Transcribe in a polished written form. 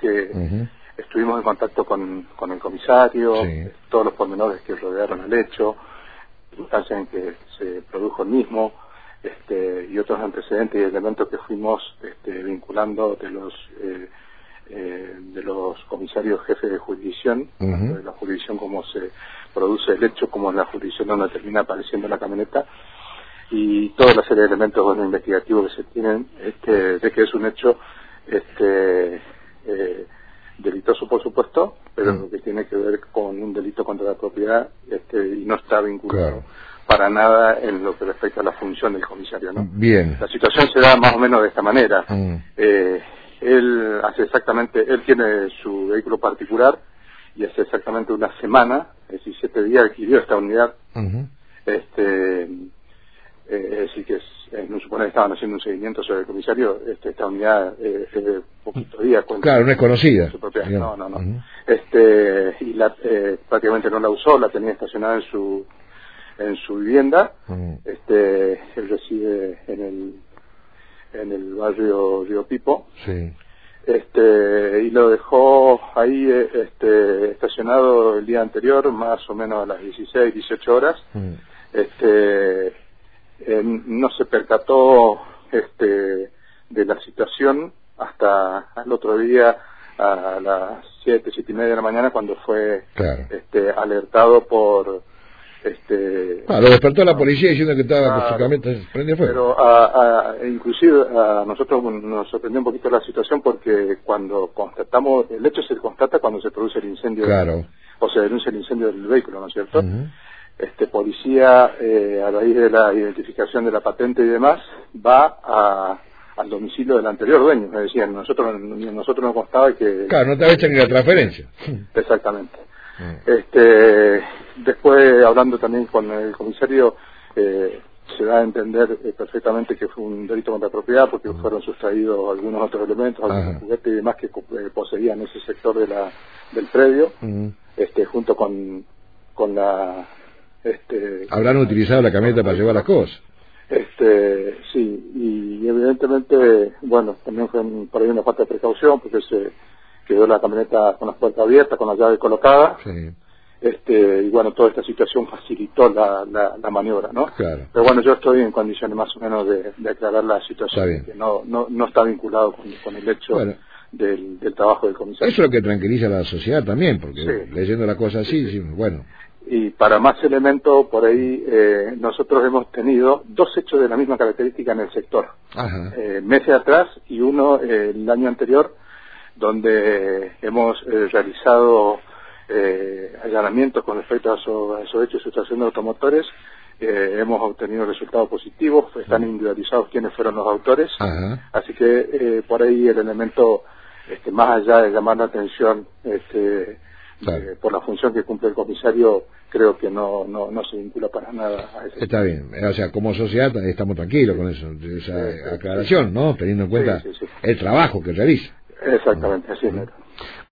que estuvimos en contacto con el comisario, todos los pormenores que rodearon el hecho, circunstancias en que se produjo el mismo, y otros antecedentes y elementos que fuimos vinculando de los comisarios jefes de jurisdicción, tanto de la jurisdicción como se produce el hecho, como en la jurisdicción donde termina apareciendo la camioneta, y toda la serie de elementos investigativos que se tienen de que es un hecho delitoso, por supuesto, pero que tiene que ver con un delito contra la propiedad y no está vinculado para nada en lo que respecta a la función del comisario, ¿no? Bien. La situación se da más o menos de esta manera. Él tiene su vehículo particular y hace exactamente una semana, 17 días, adquirió esta unidad. Es decir, que no supone que estaban haciendo un seguimiento sobre el comisario. Esta unidad es de poquitos días. Claro, no es conocida. No. Y prácticamente no la usó, la tenía estacionada en su vivienda. Él reside en el barrio Río Pipo. Sí. Y lo dejó ahí estacionado el día anterior, más o menos a las 16, 18 horas. No se percató de la situación hasta el otro día a las 7 y media de la mañana, cuando fue alertado por lo despertó la policía diciendo que estaba con su camioneta prendida fuego. Pero inclusive a nosotros nos sorprendió un poquito la situación, porque cuando constatamos el hecho, se constata cuando se produce el incendio, o se denuncia el incendio del vehículo, ¿no es cierto? Policía, a raíz de la identificación de la patente y demás, va al domicilio del anterior dueño. Me decían, nosotros nos constaba que... Claro, no te echan ni la transferencia. Exactamente. Después, hablando también con el comisario, se da a entender perfectamente que fue un delito contra la propiedad, porque fueron sustraídos algunos otros elementos, algunos juguetes y demás que poseían ese sector del predio, junto con la... Habrán utilizado la camioneta para llevar las cosas. Sí, y evidentemente, bueno, también fue por ahí una falta de precaución, porque se quedó la camioneta con las puertas abiertas, con la llave colocada. Y bueno, toda esta situación facilitó la maniobra, ¿no? Claro. Pero bueno, yo estoy en condiciones más o menos de aclarar la situación, que no está vinculado con el hecho del trabajo del comisario. Eso es lo que tranquiliza a la sociedad también, porque leyendo la cosa así, decimos, bueno. Y para más elementos, por ahí nosotros hemos tenido 2 hechos de la misma característica en el sector. Meses atrás y uno el año anterior, donde hemos realizado allanamientos con respecto a esos hechos de sustracción de automotores. Hemos obtenido resultados positivos, están individualizados quiénes fueron los autores. Así que por ahí el elemento, más allá de llamar la atención por la función que cumple el comisario, creo que no se vincula para nada a eso. Está bien, o sea, como sociedad estamos tranquilos con eso, esa aclaración, ¿no? Teniendo en cuenta el trabajo que realiza. Exactamente, así es.